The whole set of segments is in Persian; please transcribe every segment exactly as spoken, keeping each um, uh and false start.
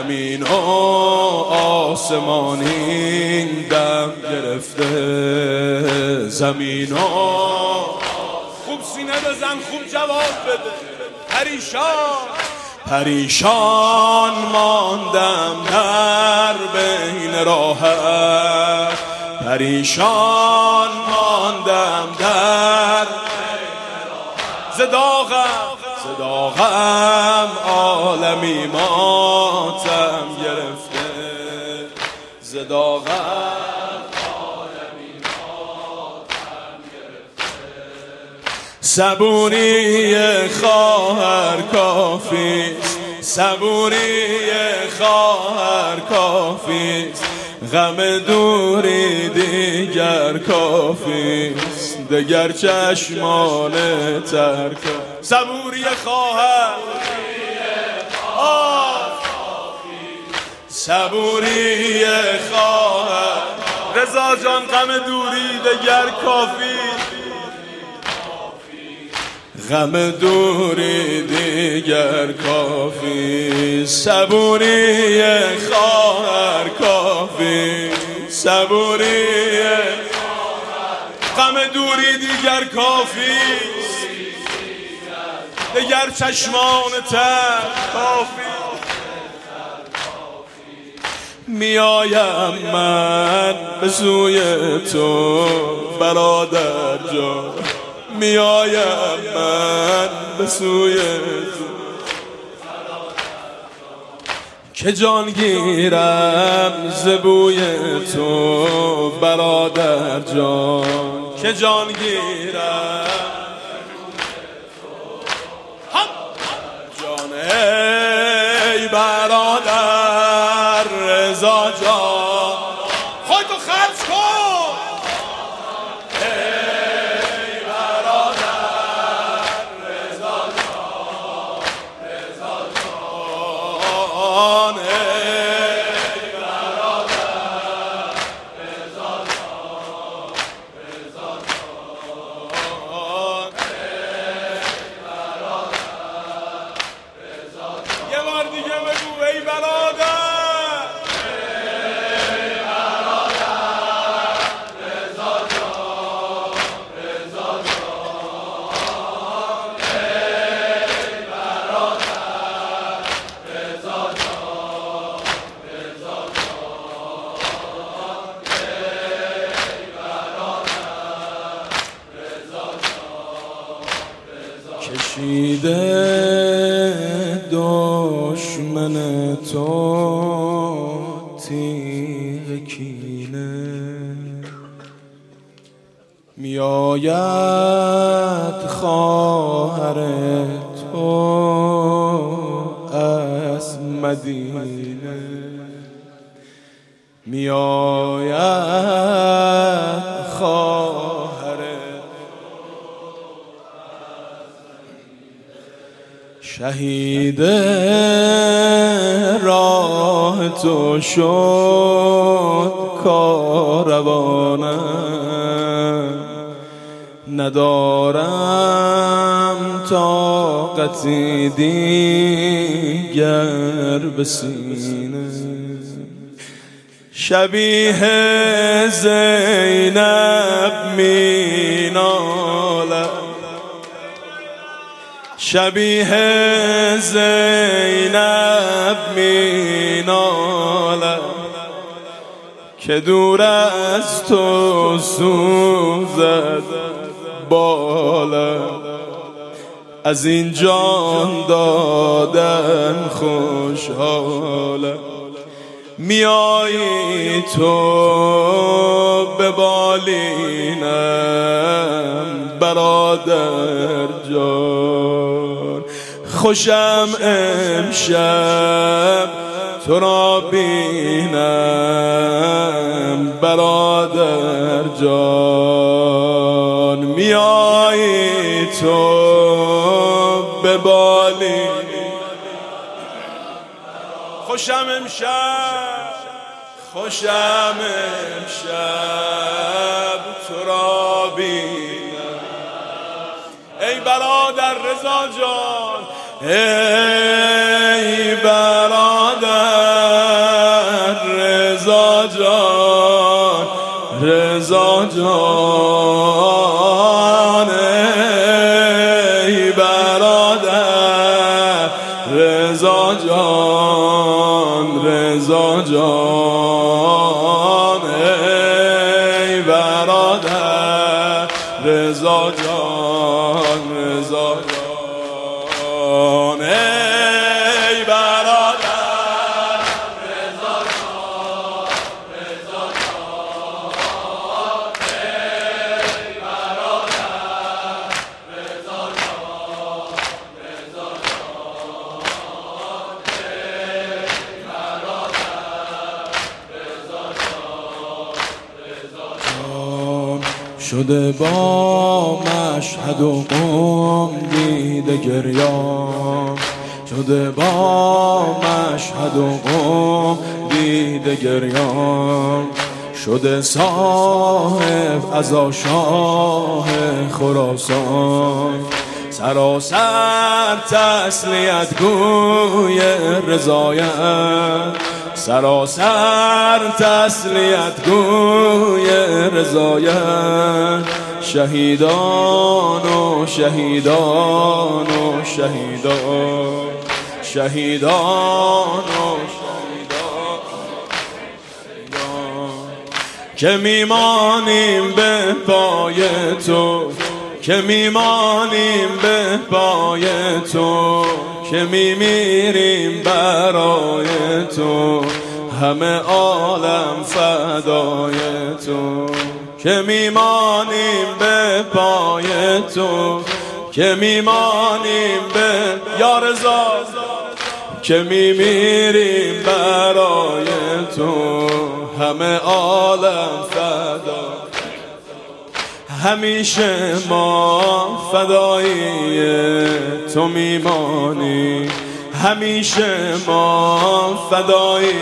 زمین و آسمانی دم گرفته، زمین و خوب سینه بزن، خوب جواب بده. پریشان پریشان ماندم در بین راحت، پریشان ماندم در زداغم زداغم عالمی ماتم گرفته، زداغم عالمی ماتم گرفته. صبوری خواهر کافیست، صبوری خواهر کافیست، غم دوری دیگر کافیست، دگر چشمان ترک. صبوری خواهر صبوری خواهر رضا جان، غم دوری دیگر کافی، غم دوری دیگر کافی. صبوری خواهر کافی، صبوری غم دوری دیگر کافی، دیگر چشمان تر کافی. میایم من به سوی تو برادر جان، میایم من به سوی تو که جان گیرم ز بوی تو برادر جان، که جان گیرم جان. ای برادر رضا جان، خودتو خرج کن. ای برادر رضا جان، رضا جان، ای برادر رضا جان، رضا جان، ای برادر رضا جان. یه بار دیگه بگو ای برادر. کشیده دشمن تو تیغ کینه، میآید خواهر تو از مدینه، میآید خواهر شهید راه تو شد کاروانم، ندارم طاقتی دیگر به سینه. شبیه زینب می نالد، شبیه زینب می نالد که دور از تو سوزد بالم. از این جان دادن خوشحالم، میایی تو به بالینم برادر جان. خوشم امشب تو را بینم برادر جان، میایی تو به بالینم. خوشم امشب، خوشم امشب تو را بینم. ای برادر رضا جان، ای برادر رضا جان ای برادر رضا جان رضا جان ای برادر رضا جان رضا جان ای برادر رضا جان رضا جان ای برادر رضا جان رضا جان ای برادر رضا جان رضا جان شده با مشهد و قم دیده گریان شده با مشهد و قم دیده گریان شده صاحب عزا شاه خراسان سراسر تسلیت گوی رضایت سراسر تسلیت گوی رضایت شهیدان و شهیدان و شهیدان شهیدان و شهیدان که میمانیم به پای تو که میمانیم به پای تو که میمیریم برای تو همه عالم فدای تو که میمانیم به پای تو که میمانیم به یا رضا که میمیریم برای تو همه عالم فدای همیشه ما فدایی تو میمانیم همیشه ما فدایی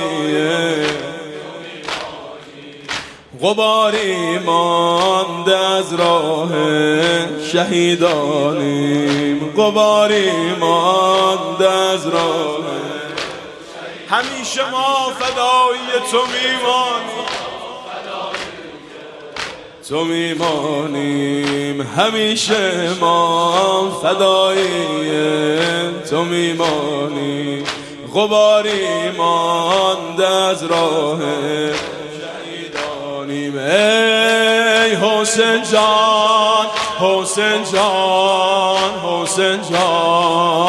غباری مانده از راه شهیدانیم غباری مانده از راه همیشه ما فدایی تو میمانیم تو میمانیم همیشه ما فدایی تو میمانیم غباری مانده از راه شهیدانیم ای حسین جان حسین جان حسین جان